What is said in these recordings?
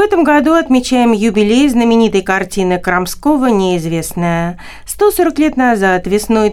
этом году отмечаем юбилей знаменитой картины Крамского «Неизвестная». 140 лет назад, весной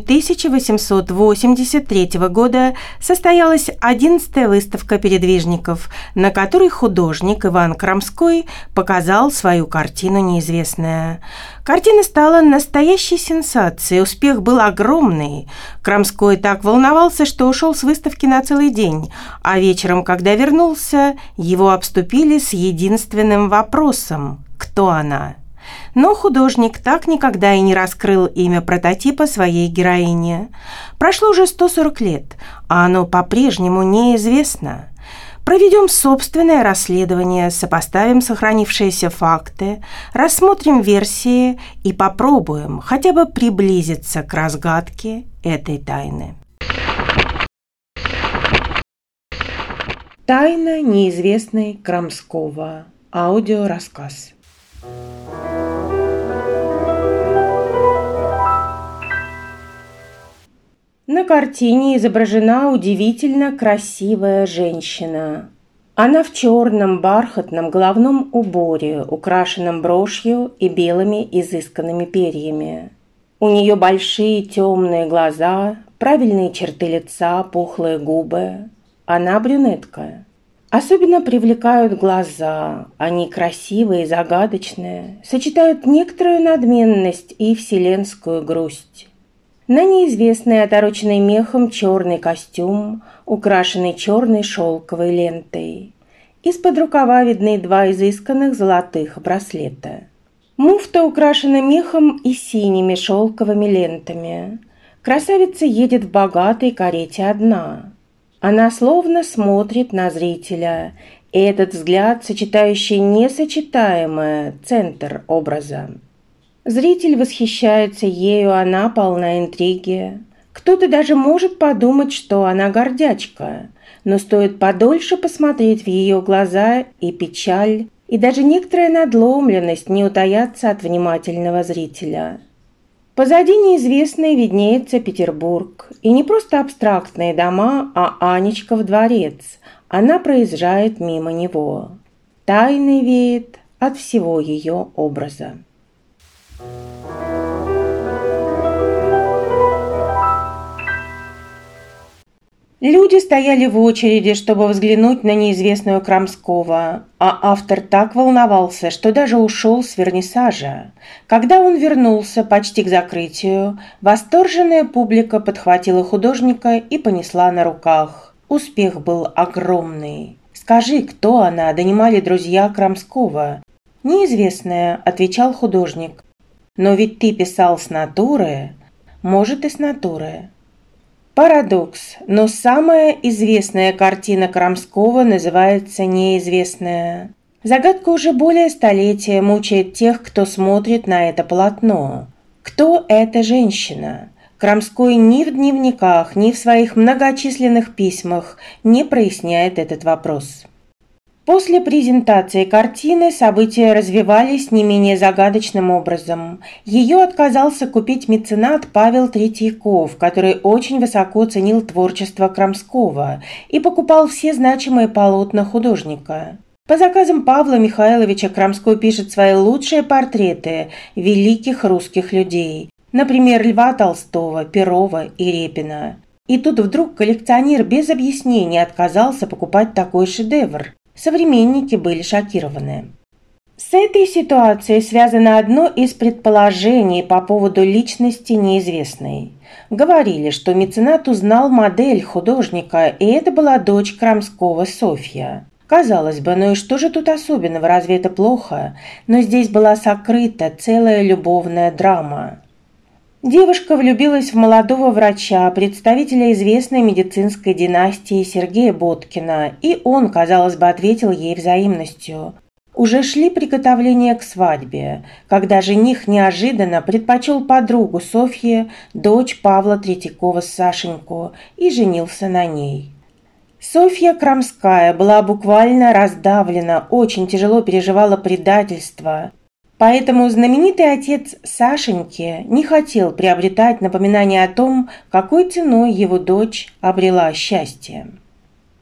1883 года, состоялась 11-я выставка передвижников, на которой художник Иван Крамской показал свою картину «Неизвестная». Картина стала настоящей сенсацией, успех был огромный. Крамской так волновался, что ушел с выставки на целый день, а вечером, когда вернулся, его обступили с единственным вопросом – кто она? Но художник так никогда и не раскрыл имя прототипа своей героини. Прошло уже 140 лет, а оно по-прежнему неизвестно. Проведем собственное расследование, сопоставим сохранившиеся факты, рассмотрим версии и попробуем хотя бы приблизиться к разгадке этой тайны. Тайна неизвестной Крамского. Аудиорассказ. На картине изображена удивительно красивая женщина. Она в черном бархатном головном уборе, украшенном брошью и белыми изысканными перьями. У нее большие темные глаза, правильные черты лица, пухлые губы. Она брюнетка. Особенно привлекают глаза. Они красивые и загадочные, сочетают некоторую надменность и вселенскую грусть. На неизвестной, отороченной мехом черный костюм, украшенный черной шелковой лентой. Из-под рукава видны два изысканных золотых браслета. Муфта украшена мехом и синими шелковыми лентами. Красавица едет в богатой карете одна. Она словно смотрит на зрителя, и этот взгляд, сочетающий несочетаемое, центр образа. Зритель восхищается ею, она полна интриги. Кто-то даже может подумать, что она гордячка, но стоит подольше посмотреть в ее глаза, и печаль, и даже некоторая надломленность не утаятся от внимательного зрителя. Позади неизвестной виднеется Петербург, и не просто абстрактные дома, а Анечков дворец. Она проезжает мимо него. Тайной веет от всего ее образа. Люди стояли в очереди, чтобы взглянуть на неизвестную Крамского, а автор так волновался, что даже ушел с вернисажа. Когда он вернулся почти к закрытию, восторженная публика подхватила художника и понесла на руках. Успех был огромный. «Скажи, кто она?» – донимали друзья Крамского. «Неизвестная», – отвечал художник. «Но ведь ты писал с натуры». «Может, и с натуры». Парадокс, но самая известная картина Крамского называется «Неизвестная». Загадка уже более столетия мучает тех, кто смотрит на это полотно. Кто эта женщина? Крамской ни в дневниках, ни в своих многочисленных письмах не проясняет этот вопрос. После презентации картины события развивались не менее загадочным образом. Ее отказался купить меценат Павел Третьяков, который очень высоко ценил творчество Крамского и покупал все значимые полотна художника. По заказам Павла Михайловича Крамской пишет свои лучшие портреты великих русских людей, например, Льва Толстого, Перова и Репина. И тут вдруг коллекционер без объяснений отказался покупать такой шедевр. Современники были шокированы. С этой ситуацией связано одно из предположений по поводу личности неизвестной. Говорили, что меценат узнал модель художника, и это была дочь Крамского Софья. Казалось бы, ну и что же тут особенного, разве это плохо? Но здесь была сокрыта целая любовная драма. Девушка влюбилась в молодого врача, представителя известной медицинской династии Сергея Боткина, и он, казалось бы, ответил ей взаимностью. Уже шли приготовления к свадьбе, когда жених неожиданно предпочел подругу Софьи, дочь Павла Третьякова Сашеньку, и женился на ней. Софья Крамская была буквально раздавлена, очень тяжело переживала предательство. Поэтому знаменитый отец Сашеньки не хотел приобретать напоминание о том, какой ценой его дочь обрела счастье.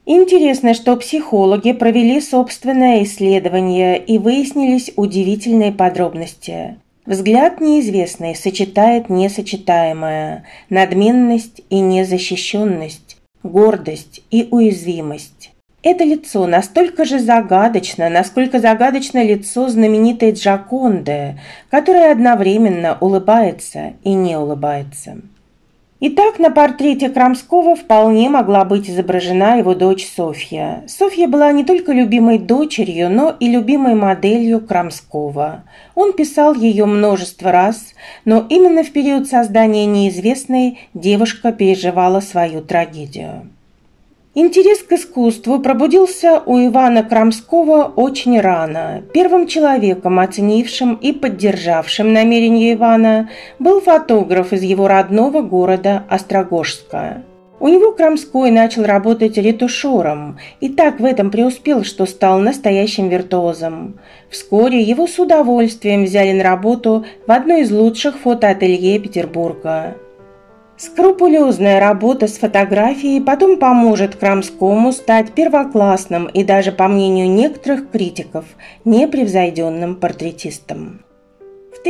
Интересно, что психологи провели собственное исследование и выяснились удивительные подробности. Взгляд неизвестный сочетает несочетаемое, надменность и незащищенность, гордость и уязвимость. Это лицо настолько же загадочно, насколько загадочно лицо знаменитой Джоконды, которая одновременно улыбается и не улыбается. Итак, на портрете Крамского вполне могла быть изображена его дочь Софья. Софья была не только любимой дочерью, но и любимой моделью Крамского. Он писал ее множество раз, но именно в период создания «Неизвестной» девушка переживала свою трагедию. Интерес к искусству пробудился у Ивана Крамского очень рано. Первым человеком, оценившим и поддержавшим намерения Ивана, был фотограф из его родного города Острогожска. У него Крамской начал работать ретушером и так в этом преуспел, что стал настоящим виртуозом. Вскоре его с удовольствием взяли на работу в одно из лучших фотоателье Петербурга. Скрупулезная работа с фотографией потом поможет Крамскому стать первоклассным и даже, по мнению некоторых критиков, непревзойденным портретистом. В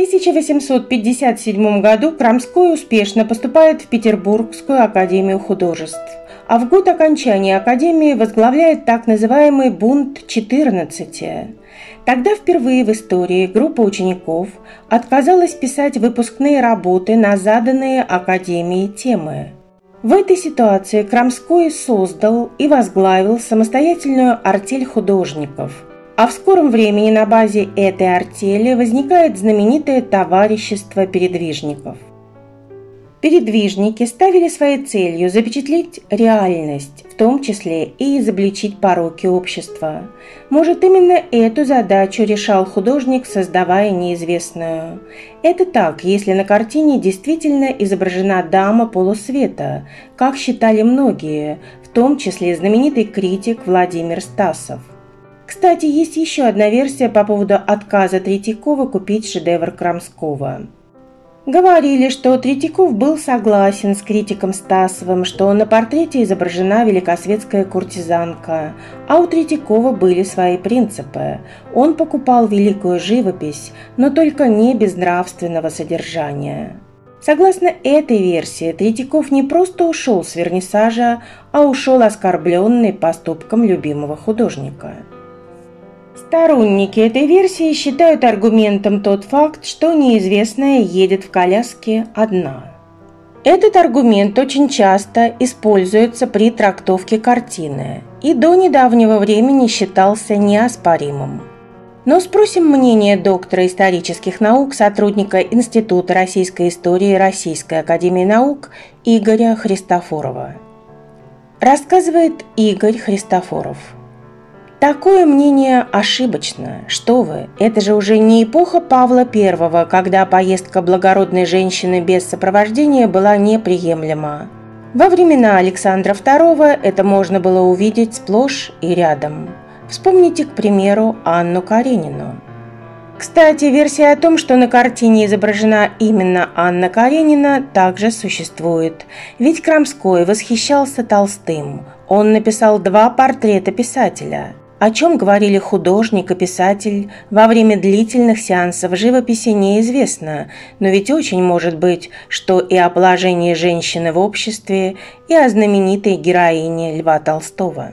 1857 году Крамской успешно поступает в Петербургскую академию художеств, а в год окончания академии возглавляет так называемый «Бунт 14». Тогда впервые в истории группа учеников отказалась писать выпускные работы на заданные академией темы. В этой ситуации Крамской создал и возглавил самостоятельную артель художников, а в скором времени на базе этой артели возникает знаменитое товарищество передвижников. Передвижники ставили своей целью запечатлеть реальность, в том числе и изобличить пороки общества. Может, именно эту задачу решал художник, создавая «Неизвестную». Это так, если на картине действительно изображена дама полусвета, как считали многие, в том числе знаменитый критик Владимир Стасов. Кстати, есть еще одна версия по поводу отказа Третьякова купить шедевр Крамского. Говорили, что Третьяков был согласен с критиком Стасовым, что на портрете изображена великосветская куртизанка, а у Третьякова были свои принципы. Он покупал великую живопись, но только не безнравственного содержания. Согласно этой версии, Третьяков не просто ушел с вернисажа, а ушел оскорбленный поступком любимого художника. Сторонники этой версии считают аргументом тот факт, что неизвестная едет в коляске одна. Этот аргумент очень часто используется при трактовке картины и до недавнего времени считался неоспоримым. Но спросим мнение доктора исторических наук, сотрудника Института российской истории Российской академии наук Игоря Христофорова. Рассказывает Игорь Христофоров. Такое мнение ошибочно. Что вы, это же уже не эпоха Павла I, когда поездка благородной женщины без сопровождения была неприемлема. Во времена Александра II это можно было увидеть сплошь и рядом. Вспомните, к примеру, Анну Каренину. Кстати, версия о том, что на картине изображена именно Анна Каренина, также существует. Ведь Крамской восхищался Толстым. Он написал 2 портрета писателя. О чем говорили художник и писатель во время длительных сеансов живописи, неизвестно, но ведь очень может быть, что и о положении женщины в обществе, и о знаменитой героине Льва Толстого.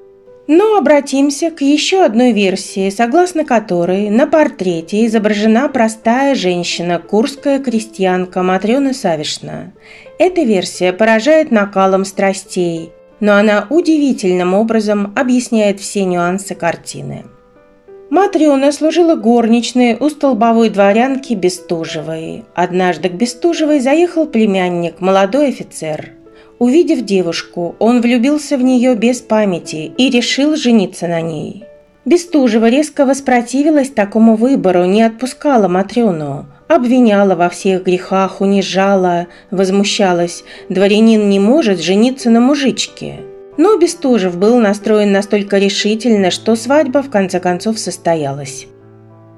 Но обратимся к еще одной версии, согласно которой на портрете изображена простая женщина, курская крестьянка Матрена Савишна. Эта версия поражает накалом страстей, но она удивительным образом объясняет все нюансы картины. Матрена служила горничной у столбовой дворянки Бестужевой. Однажды к Бестужевой заехал племянник, молодой офицер. Увидев девушку, он влюбился в нее без памяти и решил жениться на ней. Бестужева резко воспротивилась такому выбору, не отпускала Матрёну, обвиняла во всех грехах, унижала, возмущалась. Дворянин не может жениться на мужичке. Но Бестужев был настроен настолько решительно, что свадьба в конце концов состоялась.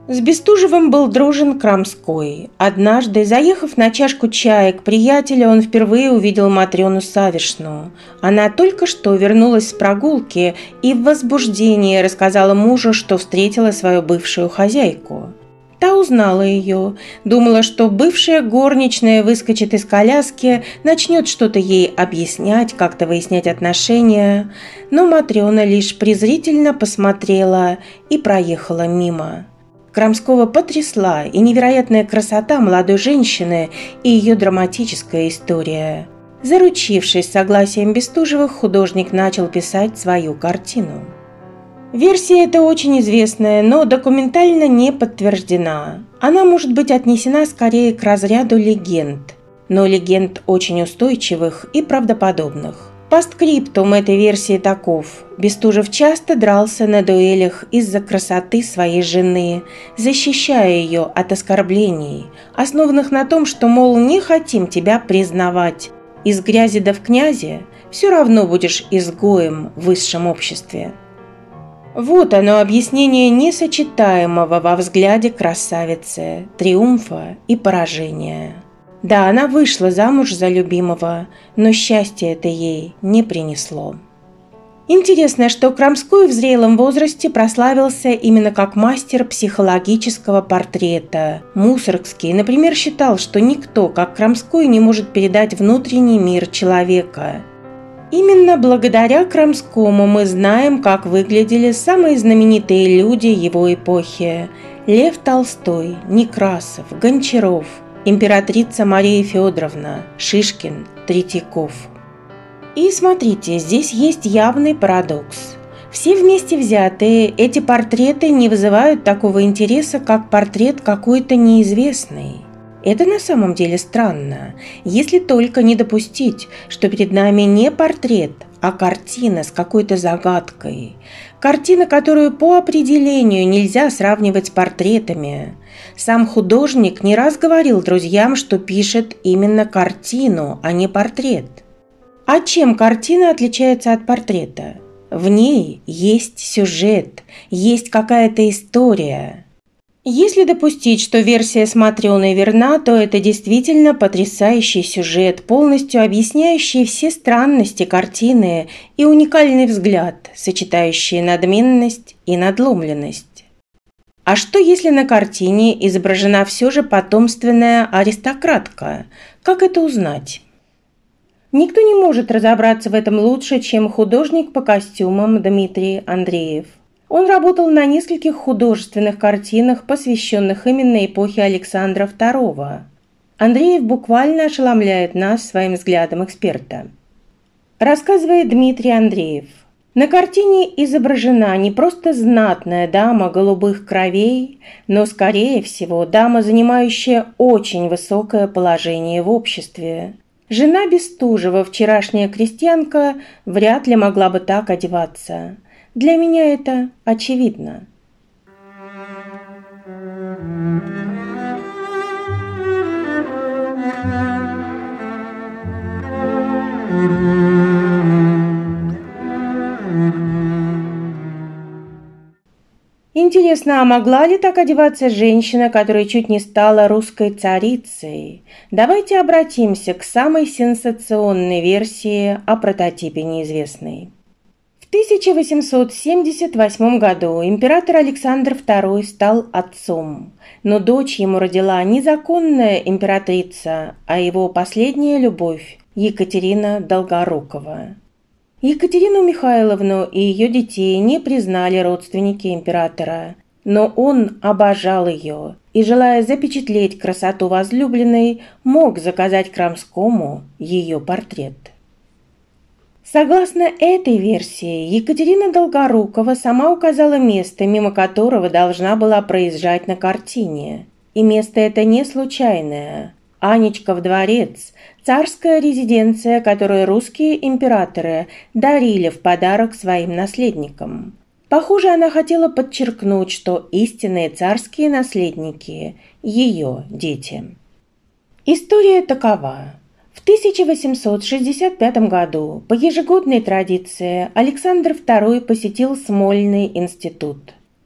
С Бестужевым был дружен Крамской. Однажды, заехав на чашку чая к приятелю, он впервые увидел Матрёну Савишну. Она только что вернулась с прогулки и в возбуждении рассказала мужу, что встретила свою бывшую хозяйку. Та узнала ее, думала, что бывшая горничная выскочит из коляски, начнет что-то ей объяснять, как-то выяснять отношения, но Матрёна лишь презрительно посмотрела и проехала мимо. Крамского потрясла и невероятная красота молодой женщины, и ее драматическая история. Заручившись согласием Бестужевых, художник начал писать свою картину. Версия эта очень известная, но документально не подтверждена. Она может быть отнесена скорее к разряду легенд, но легенд очень устойчивых и правдоподобных. Постскриптум этой версии таков. Бестужев часто дрался на дуэлях из-за красоты своей жены, защищая ее от оскорблений, основанных на том, что, мол, не хотим тебя признавать. Из грязи да в князи все равно будешь изгоем в высшем обществе. Вот оно объяснение несочетаемого во взгляде красавицы, триумфа и поражения. Да, она вышла замуж за любимого, но счастье это ей не принесло. Интересно, что Крамской в зрелом возрасте прославился именно как мастер психологического портрета. Мусоргский, например, считал, что никто, как Крамской, не может передать внутренний мир человека. Именно благодаря Крамскому мы знаем, как выглядели самые знаменитые люди его эпохи: Лев Толстой, Некрасов, Гончаров, императрица Мария Федоровна, Шишкин, Третьяков. И смотрите, здесь есть явный парадокс. Все вместе взятые эти портреты не вызывают такого интереса, как портрет какой-то неизвестный. Это на самом деле странно, если только не допустить, что перед нами не портрет, а картина с какой-то загадкой. Картина, которую по определению нельзя сравнивать с портретами. Сам художник не раз говорил друзьям, что пишет именно картину, а не портрет. А чем картина отличается от портрета? В ней есть сюжет, есть какая-то история. Если допустить, что версия с Матрёной верна, то это действительно потрясающий сюжет, полностью объясняющий все странности картины и уникальный взгляд, сочетающий надменность и надломленность. А что, если на картине изображена все же потомственная аристократка? Как это узнать? Никто не может разобраться в этом лучше, чем художник по костюмам Дмитрий Андреев. Он работал на нескольких художественных картинах, посвященных именно эпохе Александра II. Андреев буквально ошеломляет нас своим взглядом эксперта. Рассказывает Дмитрий Андреев. На картине изображена не просто знатная дама голубых кровей, но, скорее всего, дама, занимающая очень высокое положение в обществе. Жена Бестужева, вчерашняя крестьянка, вряд ли могла бы так одеваться. Для меня это очевидно. Интересно, а могла ли так одеваться женщина, которая чуть не стала русской царицей? Давайте обратимся к самой сенсационной версии о прототипе неизвестной. В 1878 году император Александр II стал отцом, но дочь ему родила не законная императрица, а его последняя любовь Екатерина Долгорукова. Екатерину Михайловну и ее детей не признали родственники императора, но он обожал ее и, желая запечатлеть красоту возлюбленной, мог заказать Крамскому ее портрет. Согласно этой версии, Екатерина Долгорукова сама указала место, мимо которого должна была проезжать на картине. И место это не случайное. Анечков дворец – царская резиденция, которую русские императоры дарили в подарок своим наследникам. Похоже, она хотела подчеркнуть, что истинные царские наследники – ее дети. История такова. В 1865 году по ежегодной традиции Александр II посетил Смольный институт.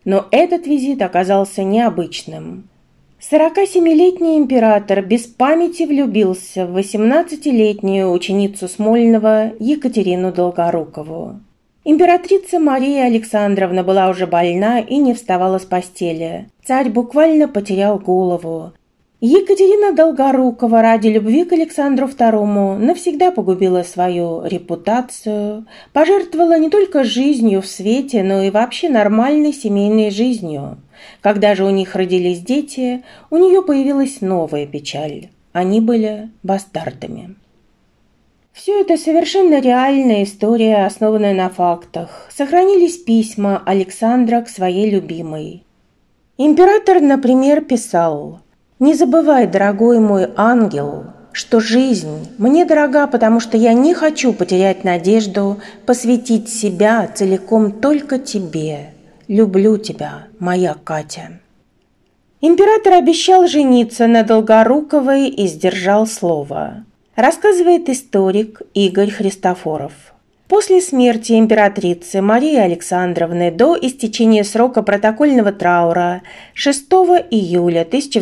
Но этот визит оказался необычным. 47-летний император без памяти влюбился в 18-летнюю ученицу Смольного Екатерину Долгорукову. Императрица Мария Александровна была уже больна и не вставала с постели. Царь буквально потерял голову. Екатерина Долгорукова ради любви к Александру II навсегда погубила свою репутацию, пожертвовала не только жизнью в свете, но и вообще нормальной семейной жизнью. Когда же у них родились дети, у нее появилась новая печаль. Они были бастардами. Все это совершенно реальная история, основанная на фактах. Сохранились письма Александра к своей любимой. Император, например, писал: «Не забывай, дорогой мой ангел, что жизнь мне дорога, потому что я не хочу потерять надежду посвятить себя целиком только тебе. Люблю тебя, моя Катя». Император обещал жениться на Долгоруковой и сдержал слово, рассказывает историк Игорь Христофоров. После смерти императрицы Марии Александровны до истечения срока протокольного траура 6 июля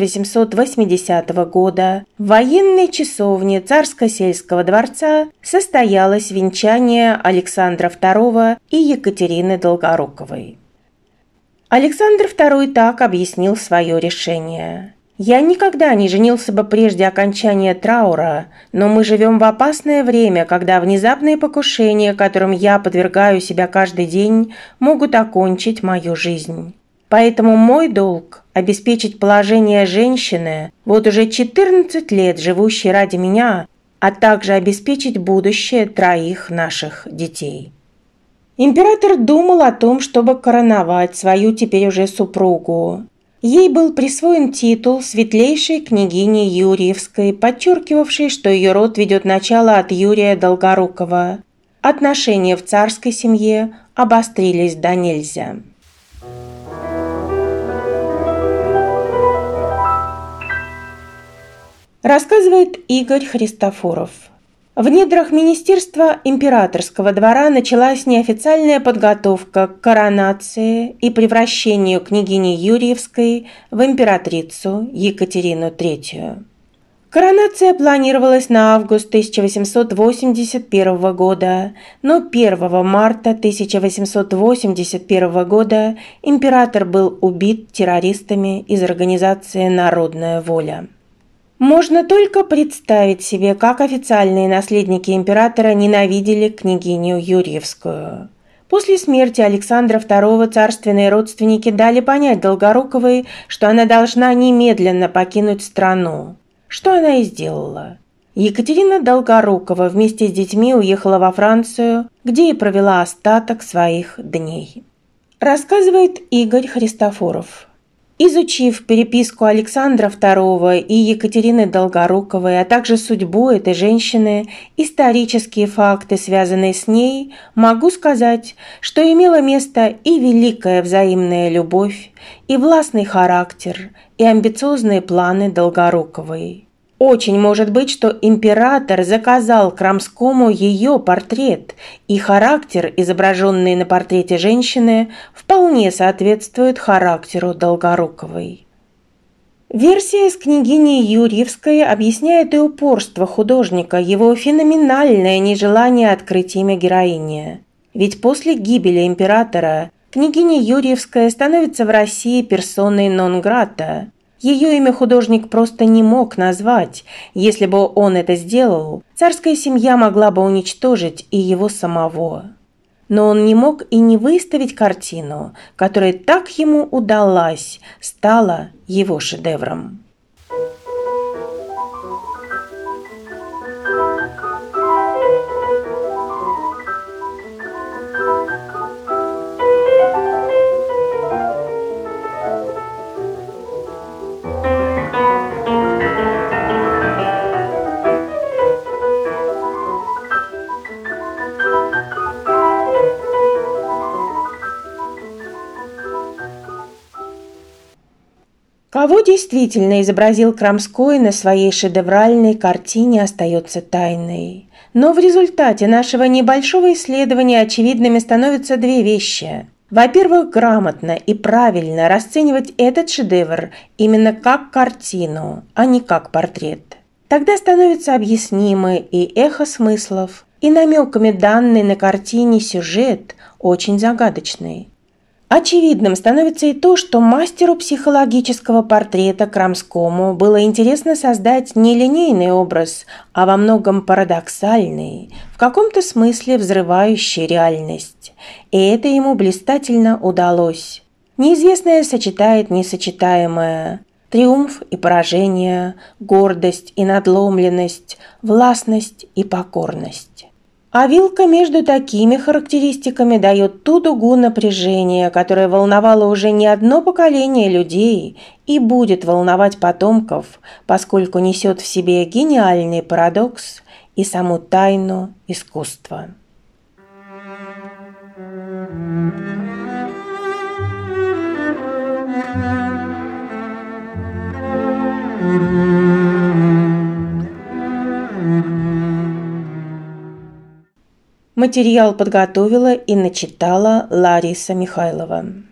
1880 года в военной часовне Царско-сельского дворца состоялось венчание Александра II и Екатерины Долгоруковой. Александр II так объяснил свое решение: «Я никогда не женился бы прежде окончания траура, но мы живем в опасное время, когда внезапные покушения, которым я подвергаю себя каждый день, могут окончить мою жизнь. Поэтому мой долг – обеспечить положение женщины, вот уже 14 лет живущей ради меня, а также обеспечить будущее 3 наших детей». Император думал о том, чтобы короновать свою теперь уже супругу. Ей был присвоен титул светлейшей княгини Юрьевской, подчеркивавший, что ее род ведет начало от Юрия Долгорукова. Отношения в царской семье обострились до нельзя. Рассказывает Игорь Христофоров. В недрах Министерства императорского двора началась неофициальная подготовка к коронации и превращению княгини Юрьевской в императрицу Екатерину III. Коронация планировалась на август 1881 года, но 1 марта 1881 года император был убит террористами из организации «Народная воля». Можно только представить себе, как официальные наследники императора ненавидели княгиню Юрьевскую. После смерти Александра II царственные родственники дали понять Долгоруковой, что она должна немедленно покинуть страну, что она и сделала. Екатерина Долгорукова вместе с детьми уехала во Францию, где и провела остаток своих дней. Рассказывает Игорь Христофоров. Изучив переписку Александра II и Екатерины Долгоруковой, а также судьбу этой женщины, исторические факты, связанные с ней, могу сказать, что имела место и великая взаимная любовь, и властный характер, и амбициозные планы Долгоруковой. Очень может быть, что император заказал Крамскому ее портрет, и характер, изображенный на портрете женщины, вполне соответствует характеру Долгоруковой. Версия с княгиней Юрьевской объясняет и упорство художника, его феноменальное нежелание открыть имя героини. Ведь после гибели императора княгиня Юрьевская становится в России персоной нон-грата. Ее имя художник просто не мог назвать. Если бы он это сделал, царская семья могла бы уничтожить и его самого. Но он не мог и не выставить картину, которая так ему удалась, стала его шедевром. Кого действительно изобразил Крамской на своей шедевральной картине, остается тайной. Но в результате нашего небольшого исследования очевидными становятся 2 вещи. Во-первых, грамотно и правильно расценивать этот шедевр именно как картину, а не как портрет. Тогда становится объяснимы и эхо смыслов, и намеками данный на картине сюжет очень загадочный. Очевидным становится и то, что мастеру психологического портрета Крамскому было интересно создать не линейный образ, а во многом парадоксальный, в каком-то смысле взрывающий реальность. И это ему блистательно удалось. Неизвестное сочетает несочетаемое. Триумф и поражение, гордость и надломленность, властность и покорность. А вилка между такими характеристиками дает ту дугу напряжения, которая волновала уже не одно поколение людей и будет волновать потомков, поскольку несет в себе гениальный парадокс и саму тайну искусства. Материал подготовила и начитала Лариса Михайлова.